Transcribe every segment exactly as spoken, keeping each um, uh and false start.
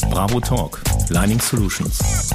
Bravo Talk, Lining Solutions.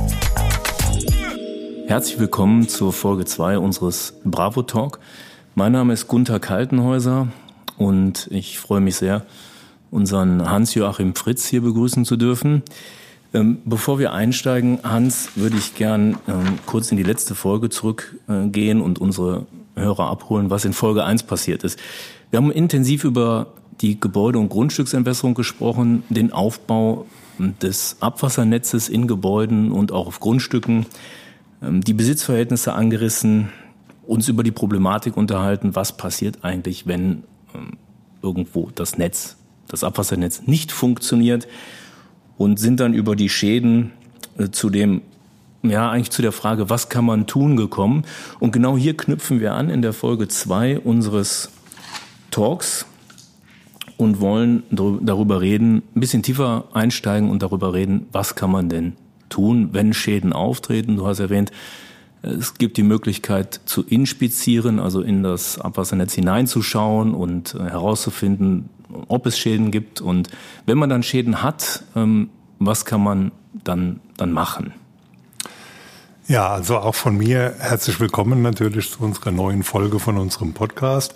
Herzlich willkommen zur Folge zwei unseres Bravo Talk. Mein Name ist Gunther Kaltenhäuser und ich freue mich sehr, unseren Hans-Joachim Fritz hier begrüßen zu dürfen. Ähm, bevor wir einsteigen, Hans, würde ich gern ähm, kurz in die letzte Folge zurückgehen äh, und unsere Hörer abholen, was in Folge eins passiert ist. Wir haben intensiv über die Gebäude- und Grundstücksentwässerung gesprochen, den Aufbau des Abwassernetzes in Gebäuden und auch auf Grundstücken, ähm, die Besitzverhältnisse angerissen, uns über die Problematik unterhalten, was passiert eigentlich, wenn ähm, irgendwo das Netz, das Abwassernetz nicht funktioniert, und sind dann über die Schäden äh, zu dem, ja, eigentlich zu der Frage, was kann man tun, gekommen. Und genau hier knüpfen wir an in der Folge zwei unseres Talks und wollen darüber reden, ein bisschen tiefer einsteigen und darüber reden, was kann man denn tun, wenn Schäden auftreten. Du hast erwähnt, es gibt die Möglichkeit zu inspizieren, also in das Abwassernetz hineinzuschauen und herauszufinden, ob es Schäden gibt. Und wenn man dann Schäden hat, was kann man dann, dann machen? Ja, also auch von mir herzlich willkommen natürlich zu unserer neuen Folge von unserem Podcast.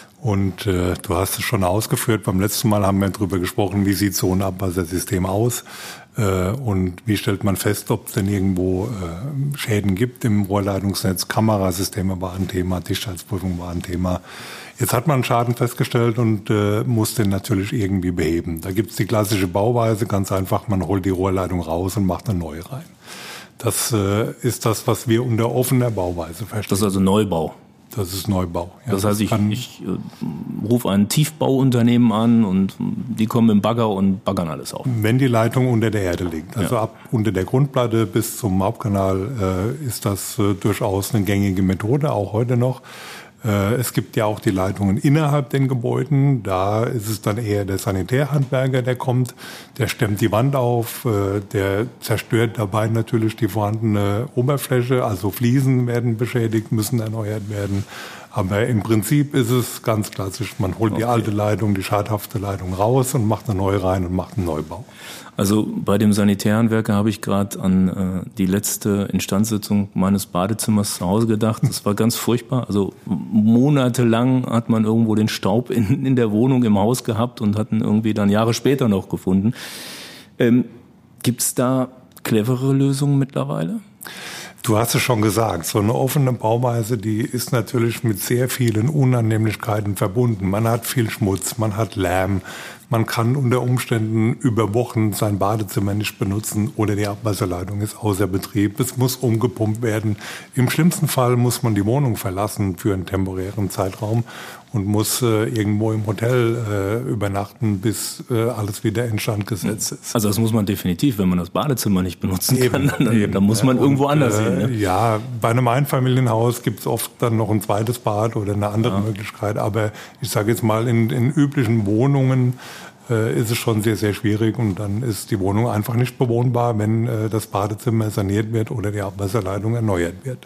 Und äh, du hast es schon ausgeführt, beim letzten Mal haben wir darüber gesprochen, wie sieht so ein Abwassersystem aus äh, und wie stellt man fest, ob es denn irgendwo äh, Schäden gibt im Rohrleitungsnetz. Kamerasysteme war ein Thema, Dichtheitsprüfung war ein Thema. Jetzt hat man Schaden festgestellt und äh, muss den natürlich irgendwie beheben. Da gibt es die klassische Bauweise, ganz einfach, man holt die Rohrleitung raus und macht eine neue rein. Das äh, ist das, was wir unter offener Bauweise verstehen. Das ist also Neubau? Das ist Neubau. Ja, das heißt, ich, ich äh, rufe ein Tiefbauunternehmen an und die kommen im Bagger und baggern alles auf. Wenn die Leitung unter der Erde liegt, also ja. ab unter der Grundplatte bis zum Hauptkanal, äh, ist das äh, durchaus eine gängige Methode, auch heute noch. Äh, es gibt ja auch die Leitungen innerhalb den Gebäuden. Da ist es dann eher der Sanitärhandwerker, der kommt, der stemmt die Wand auf, äh, der zerstört dabei natürlich die vorhandene Oberfläche. Also Fliesen werden beschädigt, müssen erneuert werden. Aber im Prinzip ist es ganz klassisch. Man holt okay. die alte Leitung, die schadhafte Leitung raus und macht eine neue rein und macht einen Neubau. Also bei dem Sanitärhandwerker habe ich gerade an äh, die letzte Instandsetzung meines Badezimmers zu Hause gedacht. Das war ganz furchtbar. Also monatelang hat man irgendwo den Staub in, in der Wohnung, im Haus gehabt und hat ihn irgendwie dann Jahre später noch gefunden. Ähm, gibt es da clevere Lösungen mittlerweile? Du hast es schon gesagt, so eine offene Bauweise, die ist natürlich mit sehr vielen Unannehmlichkeiten verbunden. Man hat viel Schmutz, man hat Lärm, man kann unter Umständen über Wochen sein Badezimmer nicht benutzen oder die Abwasserleitung ist außer Betrieb. Es muss umgepumpt werden. Im schlimmsten Fall muss man die Wohnung verlassen für einen temporären Zeitraum und muss äh, irgendwo im Hotel äh, übernachten, bis äh, alles wieder instand gesetzt ist. Also das muss man definitiv, wenn man das Badezimmer nicht benutzen kann, dann, eben, dann muss man ja, irgendwo und, anders hin. Ne? Ja, bei einem Einfamilienhaus gibt es oft dann noch ein zweites Bad oder eine andere ja. Möglichkeit. Aber ich sage jetzt mal, in, in üblichen Wohnungen äh, ist es schon sehr, sehr schwierig. Und dann ist die Wohnung einfach nicht bewohnbar, wenn äh, das Badezimmer saniert wird oder die Abwasserleitung erneuert wird.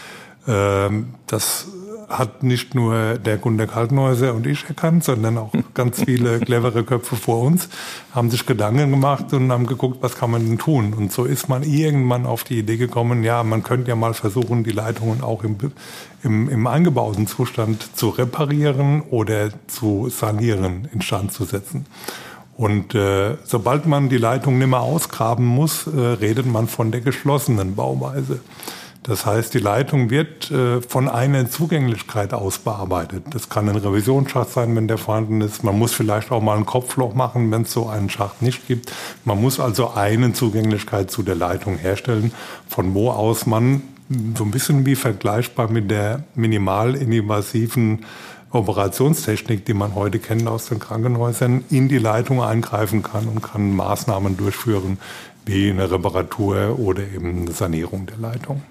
Ähm, das hat nicht nur der Gunther Kaltenhäuser und ich erkannt, sondern auch ganz viele clevere Köpfe vor uns haben sich Gedanken gemacht und haben geguckt, was kann man denn tun. Und so ist man irgendwann auf die Idee gekommen, ja, man könnte ja mal versuchen, die Leitungen auch im, im, im eingebauten Zustand zu reparieren oder zu sanieren, instand zu setzen. Und äh, sobald man die Leitung nicht mehr ausgraben muss, äh, redet man von der geschlossenen Bauweise. Das heißt, die Leitung wird äh, von einer Zugänglichkeit aus bearbeitet. Das kann ein Revisionsschacht sein, wenn der vorhanden ist. Man muss vielleicht auch mal ein Kopfloch machen, wenn es so einen Schacht nicht gibt. Man muss also eine Zugänglichkeit zu der Leitung herstellen, von wo aus man so ein bisschen wie vergleichbar mit der minimalinvasiven Operationstechnik, die man heute kennt aus den Krankenhäusern, in die Leitung eingreifen kann und kann Maßnahmen durchführen, wie eine Reparatur oder eben eine Sanierung der Leitung.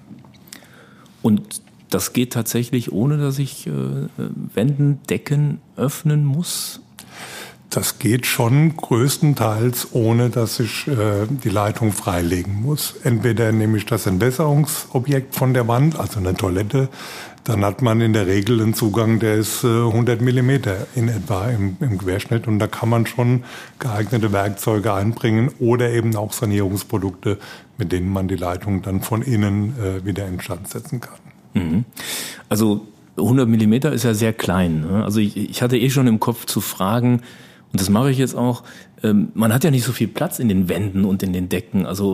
Und das geht tatsächlich, ohne dass ich äh, Wänden, Decken öffnen muss? Das geht schon größtenteils, ohne dass ich äh, die Leitung freilegen muss. Entweder nehme ich das Entwässerungsobjekt von der Wand, also eine Toilette, dann hat man in der Regel einen Zugang, der ist äh, hundert Millimeter in etwa im, im Querschnitt. Und da kann man schon geeignete Werkzeuge einbringen oder eben auch Sanierungsprodukte, mit denen man die Leitung dann von innen äh, wieder instand setzen kann. Mhm. Also hundert Millimeter ist ja sehr klein. Ne? Also ich, ich hatte eh schon im Kopf zu fragen, und das mache ich jetzt auch, ähm, man hat ja nicht so viel Platz in den Wänden und in den Decken. Also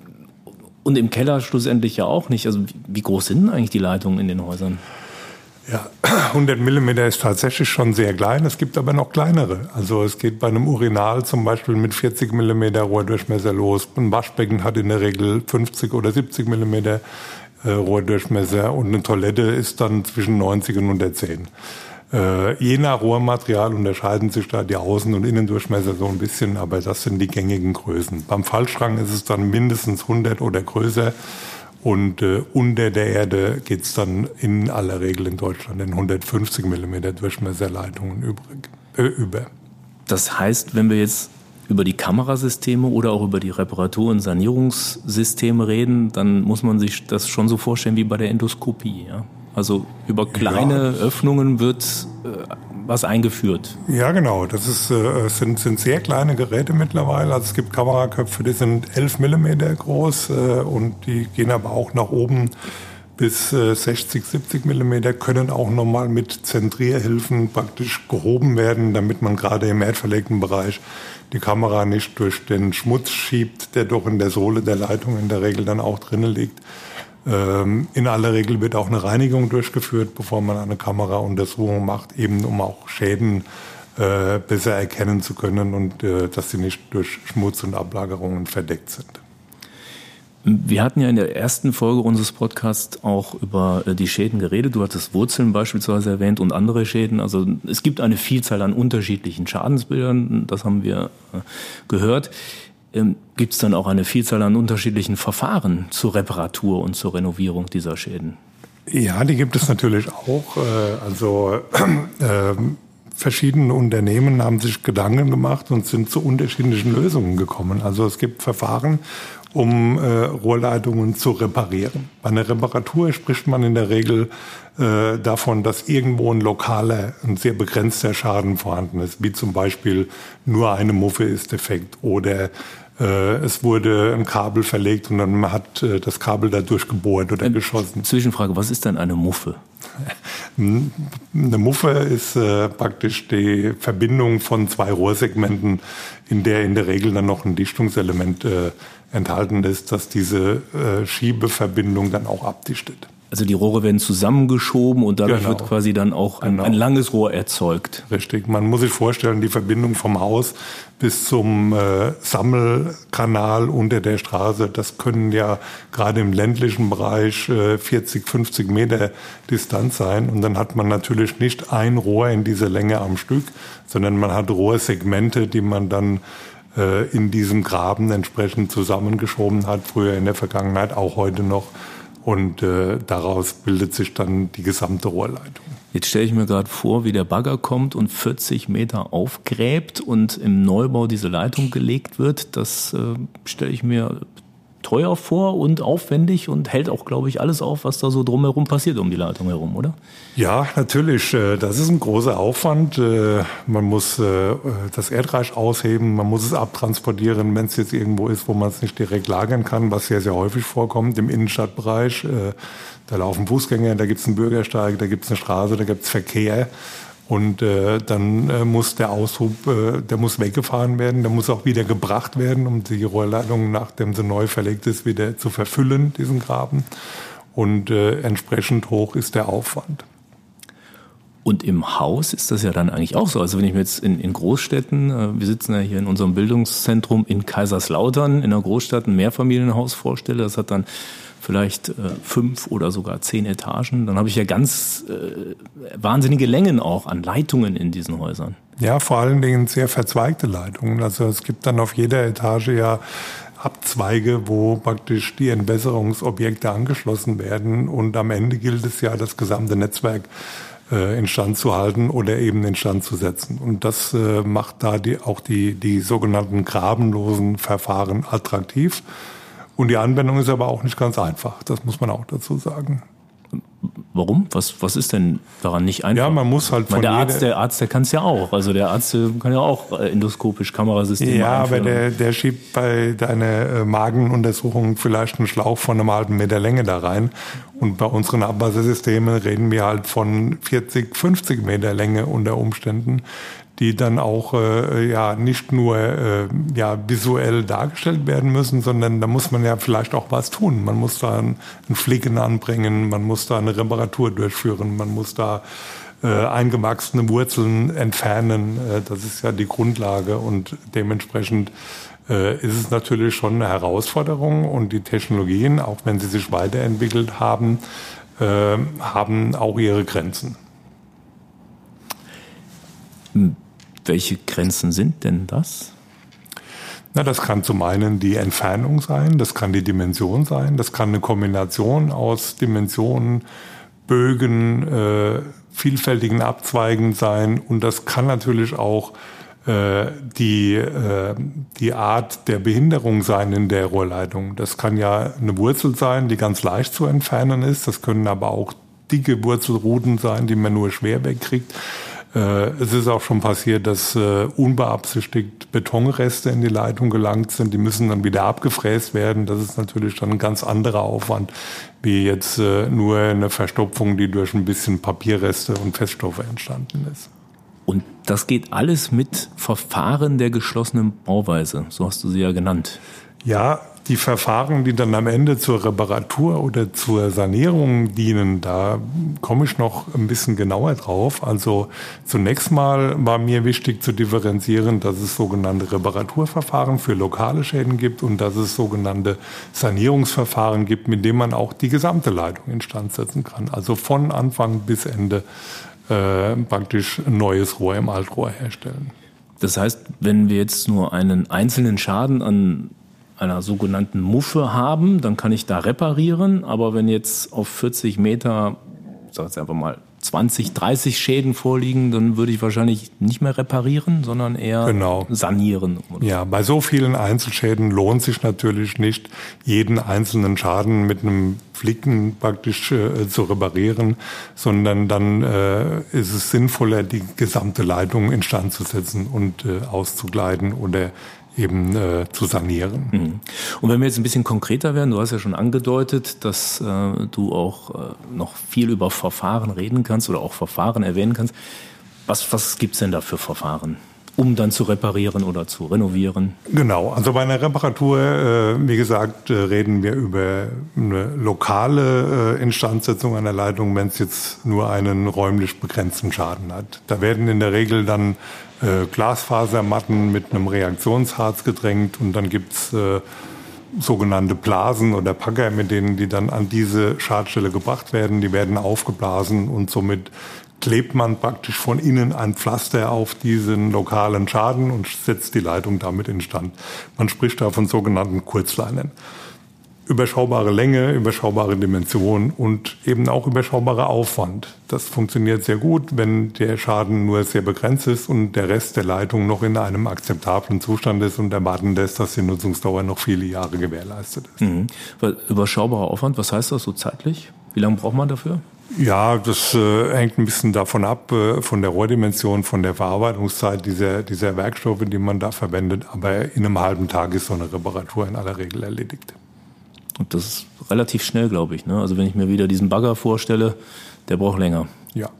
und im Keller schlussendlich ja auch nicht. Also wie groß sind denn eigentlich die Leitungen in den Häusern? Ja, hundert Millimeter ist tatsächlich schon sehr klein. Es gibt aber noch kleinere. Also es geht bei einem Urinal zum Beispiel mit vierzig Millimeter Rohrdurchmesser los. Ein Waschbecken hat in der Regel fünfzig oder siebzig Millimeter äh, Rohrdurchmesser und eine Toilette ist dann zwischen neunzig und hundertzehn. Äh, je nach Rohrmaterial unterscheiden sich da die Außen- und Innendurchmesser so ein bisschen, aber das sind die gängigen Größen. Beim Fallschrank ist es dann mindestens hundert oder größer und äh, unter der Erde geht es dann in aller Regel in Deutschland in hundertfünfzig Millimeter Durchmesserleitungen übrig, äh, über. Das heißt, wenn wir jetzt über die Kamerasysteme oder auch über die Reparatur- und Sanierungssysteme reden, dann muss man sich das schon so vorstellen wie bei der Endoskopie, ja? Also über kleine ja. Öffnungen wird äh, was eingeführt. Ja, genau. Das ist, äh, sind, sind sehr kleine Geräte mittlerweile. Also es gibt Kameraköpfe, die sind elf Millimeter groß äh, und die gehen aber auch nach oben bis äh, sechzig, siebzig Millimeter, können auch nochmal mit Zentrierhilfen praktisch gehoben werden, damit man gerade im erdverlegten Bereich die Kamera nicht durch den Schmutz schiebt, der doch in der Sohle der Leitung in der Regel dann auch drinnen liegt. In aller Regel wird auch eine Reinigung durchgeführt, bevor man eine Kamerauntersuchung macht, eben um auch Schäden äh, besser erkennen zu können und äh, dass sie nicht durch Schmutz und Ablagerungen verdeckt sind. Wir hatten ja in der ersten Folge unseres Podcasts auch über die Schäden geredet. Du hattest Wurzeln beispielsweise erwähnt und andere Schäden. Also es gibt eine Vielzahl an unterschiedlichen Schadensbildern, das haben wir gehört. Ähm, gibt es dann auch eine Vielzahl an unterschiedlichen Verfahren zur Reparatur und zur Renovierung dieser Schäden? Ja, die gibt es natürlich auch. Also äh, verschiedene Unternehmen haben sich Gedanken gemacht und sind zu unterschiedlichen Lösungen gekommen. Also es gibt Verfahren, um äh, Rohrleitungen zu reparieren. Bei einer Reparatur spricht man in der Regel äh, davon, dass irgendwo ein lokaler, ein sehr begrenzter Schaden vorhanden ist, wie zum Beispiel nur eine Muffe ist defekt oder äh, es wurde ein Kabel verlegt und dann hat äh, das Kabel da durchgebohrt oder ähm, geschossen. Zwischenfrage, was ist denn eine Muffe? Eine Muffe ist äh, praktisch die Verbindung von zwei Rohrsegmenten, in der in der Regel dann noch ein Dichtungselement äh, enthalten ist, dass diese äh, Schiebeverbindung dann auch abdichtet. Also die Rohre werden zusammengeschoben und dadurch genau. wird quasi dann auch ein, genau. ein langes Rohr erzeugt. Richtig, man muss sich vorstellen, die Verbindung vom Haus bis zum äh, Sammelkanal unter der Straße, das können ja gerade im ländlichen Bereich äh, vierzig, fünfzig Meter Distanz sein. Und dann hat man natürlich nicht ein Rohr in dieser Länge am Stück, sondern man hat Rohrsegmente, die man dann äh, in diesem Graben entsprechend zusammengeschoben hat, früher in der Vergangenheit, auch heute noch. Und äh, daraus bildet sich dann die gesamte Rohrleitung. Jetzt stelle ich mir gerade vor, wie der Bagger kommt und vierzig Meter aufgräbt und im Neubau diese Leitung gelegt wird. Das äh, stelle ich mir teuer vor und aufwendig und hält auch, glaube ich, alles auf, was da so drumherum passiert um die Leitung herum, oder? Ja, natürlich. Das ist ein großer Aufwand. Man muss das Erdreich ausheben, man muss es abtransportieren, wenn es jetzt irgendwo ist, wo man es nicht direkt lagern kann, was sehr, sehr häufig vorkommt im Innenstadtbereich. Da laufen Fußgänger, da gibt es einen Bürgersteig, da gibt es eine Straße, da gibt es Verkehr. Und äh, dann äh, muss der Aushub, äh, der muss weggefahren werden, der muss auch wieder gebracht werden, um die Rohrleitung, nachdem sie neu verlegt ist, wieder zu verfüllen, diesen Graben. Und äh, entsprechend hoch ist der Aufwand. Und im Haus ist das ja dann eigentlich auch so. Also wenn ich mir jetzt in, in Großstädten, äh, wir sitzen ja hier in unserem Bildungszentrum in Kaiserslautern, in einer Großstadt ein Mehrfamilienhaus vorstelle, das hat dann vielleicht äh, fünf oder sogar zehn Etagen, dann habe ich ja ganz äh, wahnsinnige Längen auch an Leitungen in diesen Häusern. Ja, vor allen Dingen sehr verzweigte Leitungen. Also es gibt dann auf jeder Etage ja Abzweige, wo praktisch die Entwässerungsobjekte angeschlossen werden und am Ende gilt es ja, das gesamte Netzwerk äh, instand zu halten oder eben instand zu setzen. Und das äh, macht da die, auch die, die sogenannten grabenlosen Verfahren attraktiv. Und die Anwendung ist aber auch nicht ganz einfach, das muss man auch dazu sagen. Warum? Was, was ist denn daran nicht einfach? Ja, man muss halt von meine, der Arzt, der Arzt, der kann es ja auch. Also der Arzt kann ja auch endoskopisch Kamerasysteme Ja, einführen. aber der, der schiebt bei deiner Magenuntersuchung vielleicht einen Schlauch von einem halben Meter Länge da rein. Und bei unseren Abwassersystemen reden wir halt von vierzig, fünfzig Meter Länge unter Umständen, die dann auch äh, ja nicht nur äh, ja visuell dargestellt werden müssen, sondern da muss man ja vielleicht auch was tun. Man muss da einen, einen Flicken anbringen, man muss da eine Reparatur durchführen, man muss da äh, eingewachsene Wurzeln entfernen. Äh, das ist ja die Grundlage und dementsprechend äh, ist es natürlich schon eine Herausforderung und die Technologien, auch wenn sie sich weiterentwickelt haben, äh, haben auch ihre Grenzen. Welche Grenzen sind denn das? Na, das kann zum einen die Entfernung sein, das kann die Dimension sein, das kann eine Kombination aus Dimensionen, Bögen, äh, vielfältigen Abzweigen sein und das kann natürlich auch äh, die, äh, die Art der Behinderung sein in der Rohrleitung. Das kann ja eine Wurzel sein, die ganz leicht zu entfernen ist, das können aber auch dicke Wurzelruten sein, die man nur schwer wegkriegt. Es ist auch schon passiert, dass äh, unbeabsichtigt Betonreste in die Leitung gelangt sind. Die müssen dann wieder abgefräst werden. Das ist natürlich dann ein ganz anderer Aufwand, wie jetzt äh, nur eine Verstopfung, die durch ein bisschen Papierreste und Feststoffe entstanden ist. Und das geht alles mit Verfahren der geschlossenen Bauweise, so hast du sie ja genannt. Ja, die Verfahren, die dann am Ende zur Reparatur oder zur Sanierung dienen, da komme ich noch ein bisschen genauer drauf. Also zunächst mal war mir wichtig zu differenzieren, dass es sogenannte Reparaturverfahren für lokale Schäden gibt und dass es sogenannte Sanierungsverfahren gibt, mit denen man auch die gesamte Leitung instand setzen kann. Also von Anfang bis Ende äh, praktisch ein neues Rohr im Altrohr herstellen. Das heißt, wenn wir jetzt nur einen einzelnen Schaden an einer sogenannten Muffe haben, dann kann ich da reparieren. Aber wenn jetzt auf vierzig Meter, ich sage jetzt einfach mal, zwanzig, dreißig Schäden vorliegen, dann würde ich wahrscheinlich nicht mehr reparieren, sondern eher genau. sanieren. Oder? Ja, bei so vielen Einzelschäden lohnt sich natürlich nicht, jeden einzelnen Schaden mit einem Flicken praktisch äh, zu reparieren, sondern dann äh, ist es sinnvoller, die gesamte Leitung instand zu setzen und äh, auszugleiten oder eben äh, zu sanieren. Mhm. Und wenn wir jetzt ein bisschen konkreter werden, du hast ja schon angedeutet, dass äh, du auch äh, noch viel über Verfahren reden kannst oder auch Verfahren erwähnen kannst. Was, was gibt's denn da für Verfahren, um dann zu reparieren oder zu renovieren? Genau, also bei einer Reparatur, äh, wie gesagt, äh, reden wir über eine lokale äh, Instandsetzung einer Leitung, wenn es jetzt nur einen räumlich begrenzten Schaden hat. Da werden in der Regel dann äh, Glasfasermatten mit einem Reaktionsharz gedrängt und dann gibt's äh, sogenannte Blasen oder Packer, mit denen die dann an diese Schadstelle gebracht werden. Die werden aufgeblasen und somit klebt man praktisch von innen ein Pflaster auf diesen lokalen Schaden und setzt die Leitung damit instand. Man spricht da von sogenannten Kurzlinern. Überschaubare Länge, überschaubare Dimension und eben auch überschaubarer Aufwand. Das funktioniert sehr gut, wenn der Schaden nur sehr begrenzt ist und der Rest der Leitung noch in einem akzeptablen Zustand ist und erwarten lässt, dass die Nutzungsdauer noch viele Jahre gewährleistet ist. Mhm. Überschaubarer Aufwand, was heißt das so zeitlich? Wie lange braucht man dafür? Ja, das äh, hängt ein bisschen davon ab, äh, von der Rohrdimension, von der Verarbeitungszeit dieser, dieser Werkstoffe, die man da verwendet. Aber in einem halben Tag ist so eine Reparatur in aller Regel erledigt. Und das ist relativ schnell, glaube ich, ne? Also wenn ich mir wieder diesen Bagger vorstelle, der braucht länger. Ja.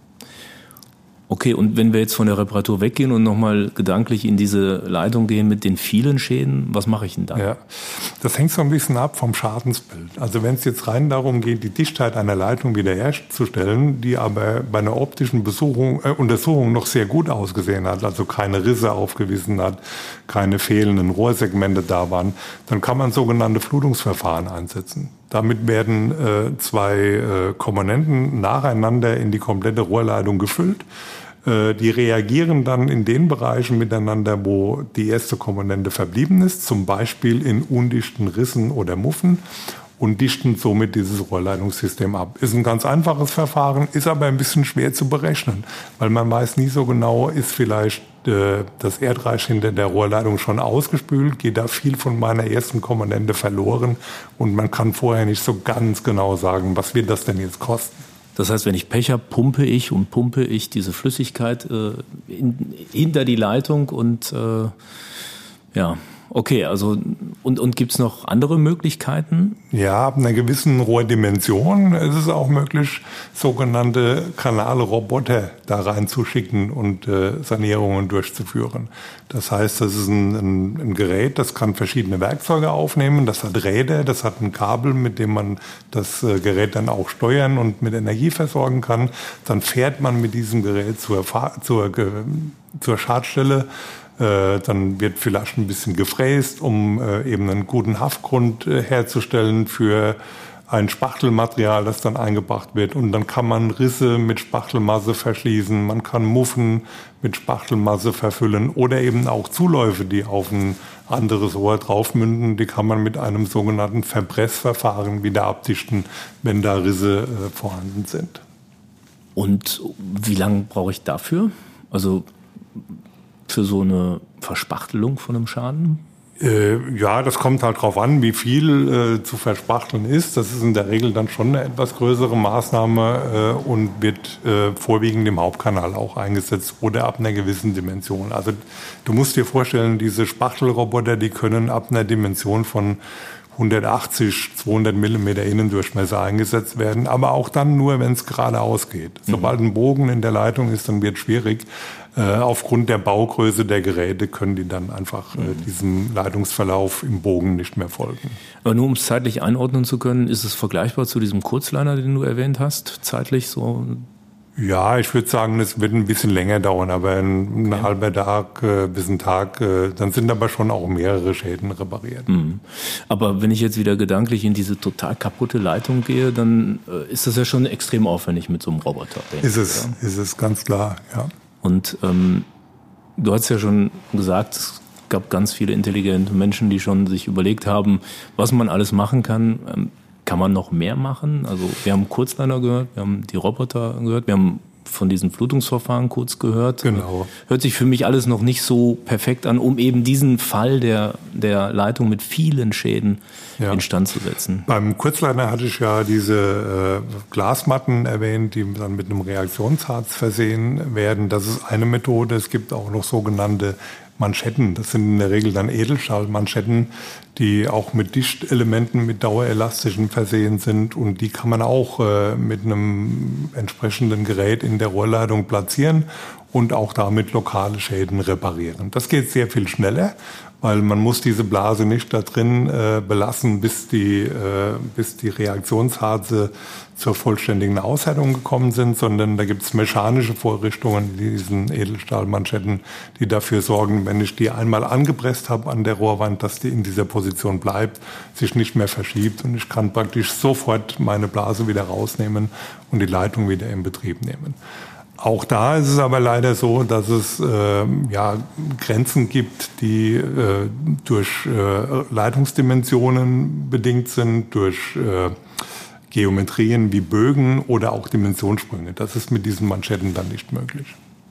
Okay, und wenn wir jetzt von der Reparatur weggehen und nochmal gedanklich in diese Leitung gehen mit den vielen Schäden, was mache ich denn dann? Ja, das hängt so ein bisschen ab vom Schadensbild. Also wenn es jetzt rein darum geht, die Dichtheit einer Leitung wiederherzustellen, die aber bei einer optischen Besuchung, äh, Untersuchung noch sehr gut ausgesehen hat, also keine Risse aufgewiesen hat, keine fehlenden Rohrsegmente da waren, dann kann man sogenannte Flutungsverfahren einsetzen. Damit werden äh, zwei äh, Komponenten nacheinander in die komplette Rohrleitung gefüllt. Äh, die reagieren dann in den Bereichen miteinander, wo die erste Komponente verblieben ist, zum Beispiel in undichten Rissen oder Muffen. und dichten somit dieses Rohrleitungssystem ab. Ist ein ganz einfaches Verfahren, ist aber ein bisschen schwer zu berechnen, weil man weiß nie so genau, ist vielleicht äh, das Erdreich hinter der Rohrleitung schon ausgespült, geht da viel von meiner ersten Komponente verloren und man kann vorher nicht so ganz genau sagen, was wird das denn jetzt kosten. Das heißt, wenn ich Pech habe, pumpe ich und pumpe ich diese Flüssigkeit äh, in, hinter die Leitung und äh, ja, okay, also und, und gibt es noch andere Möglichkeiten? Ja, ab einer gewissen Rohrdimension ist es auch möglich, sogenannte Kanalroboter da reinzuschicken und äh, Sanierungen durchzuführen. Das heißt, das ist ein, ein, ein Gerät, das kann verschiedene Werkzeuge aufnehmen, das hat Räder, das hat ein Kabel, mit dem man das äh, Gerät dann auch steuern und mit Energie versorgen kann. Dann fährt man mit diesem Gerät zur, Fahr- zur, zur Schadstelle. Dann wird vielleicht ein bisschen gefräst, um eben einen guten Haftgrund herzustellen für ein Spachtelmaterial, das dann eingebracht wird. Und dann kann man Risse mit Spachtelmasse verschließen, man kann Muffen mit Spachtelmasse verfüllen oder eben auch Zuläufe, die auf ein anderes Rohr draufmünden, die kann man mit einem sogenannten Verpressverfahren wieder abdichten, wenn da Risse vorhanden sind. Und wie lange brauche ich dafür? Also für so eine Verspachtelung von einem Schaden? Äh, ja, das kommt halt drauf an, wie viel äh, zu verspachteln ist. Das ist in der Regel dann schon eine etwas größere Maßnahme äh, und wird äh, vorwiegend im Hauptkanal auch eingesetzt oder ab einer gewissen Dimension. Also du musst dir vorstellen, diese Spachtelroboter, die können ab einer Dimension von hundertachtzig, zweihundert Millimeter Innendurchmesser eingesetzt werden, aber auch dann nur, wenn es geradeaus geht. Sobald ein Bogen in der Leitung ist, dann wird es schwierig. Äh, aufgrund der Baugröße der Geräte können die dann einfach äh, diesem Leitungsverlauf im Bogen nicht mehr folgen. Aber nur um es zeitlich einordnen zu können, ist es vergleichbar zu diesem Kurzliner, den du erwähnt hast, zeitlich so? Ja, ich würde sagen, es wird ein bisschen länger dauern, aber ein, ein okay. halber Tag äh, bis ein Tag, äh, dann sind aber schon auch mehrere Schäden repariert. Mhm. Aber wenn ich jetzt wieder gedanklich in diese total kaputte Leitung gehe, dann äh, ist das ja schon extrem aufwendig mit so einem Roboter. Ist es, ja. ist es ganz klar, ja. Und ähm, du hast ja schon gesagt, es gab ganz viele intelligente Menschen, die schon sich überlegt haben, was man alles machen kann. Ähm, Kann man noch mehr machen? Also wir haben Kurzliner gehört, wir haben die Roboter gehört, wir haben von diesen Flutungsverfahren kurz gehört. Genau. Hört sich für mich alles noch nicht so perfekt an, um eben diesen Fall der, der Leitung mit vielen Schäden ja. instand zu setzen. Beim Kurzliner hatte ich ja diese äh, Glasmatten erwähnt, die dann mit einem Reaktionsharz versehen werden. Das ist eine Methode. Es gibt auch noch sogenannte Manschetten. Das sind in der Regel dann Edelstahlmanschetten, die auch mit Dichtelementen, mit Dauerelastischen versehen sind. Und die kann man auch äh, mit einem entsprechenden Gerät in der Rohrleitung platzieren und auch damit lokale Schäden reparieren. Das geht sehr viel schneller, weil man muss diese Blase nicht da drin äh, belassen, bis die, äh, bis die Reaktionsharze zur vollständigen Aushärtung gekommen sind, sondern da gibt es mechanische Vorrichtungen, diesen Edelstahlmanschetten, die dafür sorgen, wenn ich die einmal angepresst habe an der Rohrwand, dass die in dieser Position bleibt, sich nicht mehr verschiebt und ich kann praktisch sofort meine Blase wieder rausnehmen und die Leitung wieder in Betrieb nehmen. Auch da ist es aber leider so, dass es äh, ja, Grenzen gibt, die äh, durch äh, Leitungsdimensionen bedingt sind, durch äh, Geometrien wie Bögen oder auch Dimensionssprünge. Das ist mit diesen Manschetten dann nicht möglich.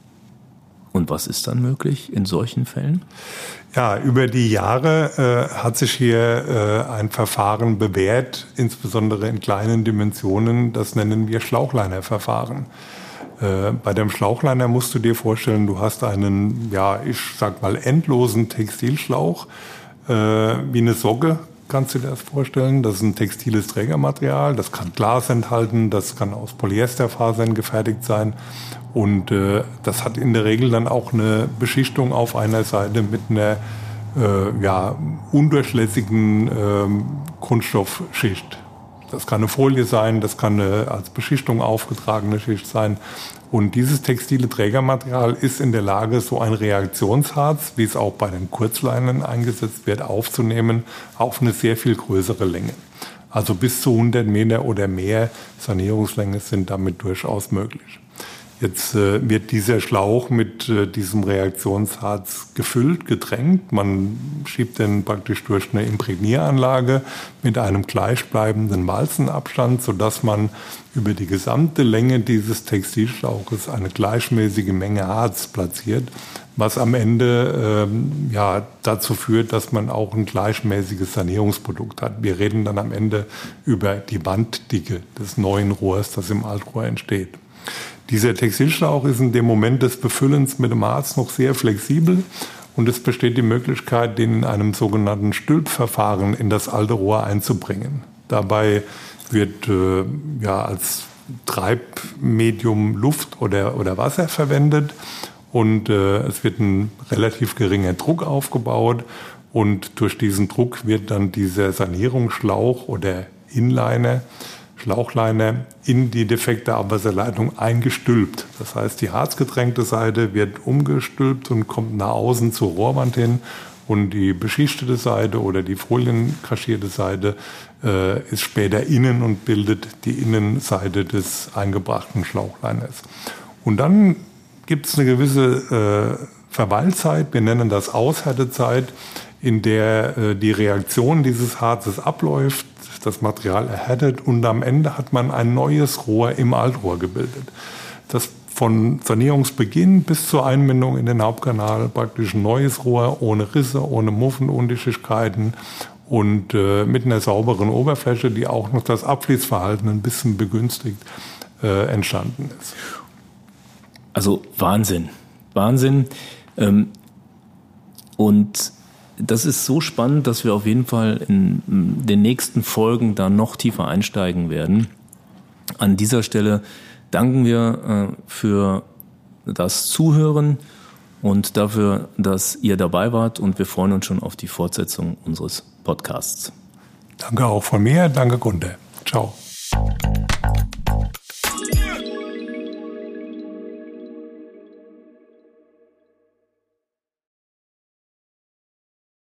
Und was ist dann möglich in solchen Fällen? Ja, über die Jahre äh, hat sich hier äh, ein Verfahren bewährt, insbesondere in kleinen Dimensionen. Das nennen wir Schlauchlinerverfahren. Äh, bei dem Schlauchliner musst du dir vorstellen, du hast einen, ja, ich sag mal, endlosen Textilschlauch, äh, wie eine Socke. Kannst du dir das vorstellen? Das ist ein textiles Trägermaterial, das kann Glas enthalten, das kann aus Polyesterfasern gefertigt sein und äh, das hat in der Regel dann auch eine Beschichtung auf einer Seite mit einer äh, ja, undurchlässigen äh, Kunststoffschicht. Das kann eine Folie sein, das kann eine als Beschichtung aufgetragene Schicht sein. Und dieses textile Trägermaterial ist in der Lage, so ein Reaktionsharz, wie es auch bei den Kurzlinern eingesetzt wird, aufzunehmen auf eine sehr viel größere Länge. Also bis zu hundert Meter oder mehr Sanierungslänge sind damit durchaus möglich. Jetzt äh, wird dieser Schlauch mit äh, diesem Reaktionsharz gefüllt, getränkt. Man schiebt den praktisch durch eine Imprägnieranlage mit einem gleichbleibenden Walzenabstand, sodass man über die gesamte Länge dieses Textilschlauches eine gleichmäßige Menge Harz platziert, was am Ende ähm, ja, dazu führt, dass man auch ein gleichmäßiges Sanierungsprodukt hat. Wir reden dann am Ende über die Wanddicke des neuen Rohrs, das im Altrohr entsteht. Dieser Textilschlauch ist in dem Moment des Befüllens mit dem Harz noch sehr flexibel und es besteht die Möglichkeit, den in einem sogenannten Stülpverfahren in das alte Rohr einzubringen. Dabei wird äh, ja als Treibmedium Luft oder, oder Wasser verwendet und äh, es wird ein relativ geringer Druck aufgebaut und durch diesen Druck wird dann dieser Sanierungsschlauch oder Inliner Schlauchliner in die defekte Abwasserleitung eingestülpt. Das heißt, die harzgetränkte Seite wird umgestülpt und kommt nach außen zur Rohrwand hin und die beschichtete Seite oder die folienkaschierte Seite äh, ist später innen und bildet die Innenseite des eingebrachten Schlauchliners. Und dann gibt es eine gewisse äh, Verweilzeit, wir nennen das Aushärtezeit, in der äh, die Reaktion dieses Harzes abläuft, das Material erhärtet und am Ende hat man ein neues Rohr im Altrohr gebildet. Das von Sanierungsbeginn bis zur Einbindung in den Hauptkanal praktisch ein neues Rohr, ohne Risse, ohne Muffen, Undichtigkeiten und äh, mit einer sauberen Oberfläche, die auch noch das Abfließverhalten ein bisschen begünstigt, äh, entstanden ist. Also Wahnsinn, Wahnsinn. Ähm, und das ist so spannend, dass wir auf jeden Fall in den nächsten Folgen da noch tiefer einsteigen werden. An dieser Stelle danken wir äh, für das Zuhören und dafür, dass ihr dabei wart und wir freuen uns schon auf die Fortsetzung unseres Podcasts. Danke auch von mir, danke Gunther. Ciao.